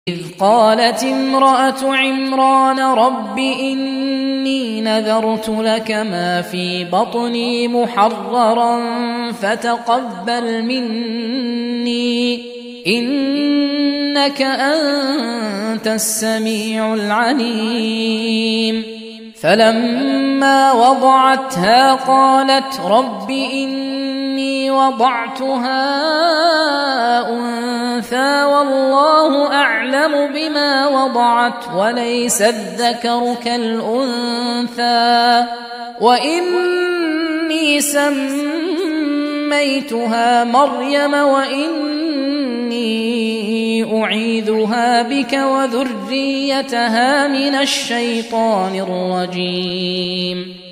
إذ قالت امرأة عمران رب إني نذرت لك ما في بطني محررا فتقبل مني إنك أنت السميع العليم فلما وضعتها قالت رب إني وضعتها أنثى والله أعلم بما وضعت وليس الذكر كالأنثى وإني سميتها مريم وإني أعيذها بك وذريتها من الشيطان الرجيم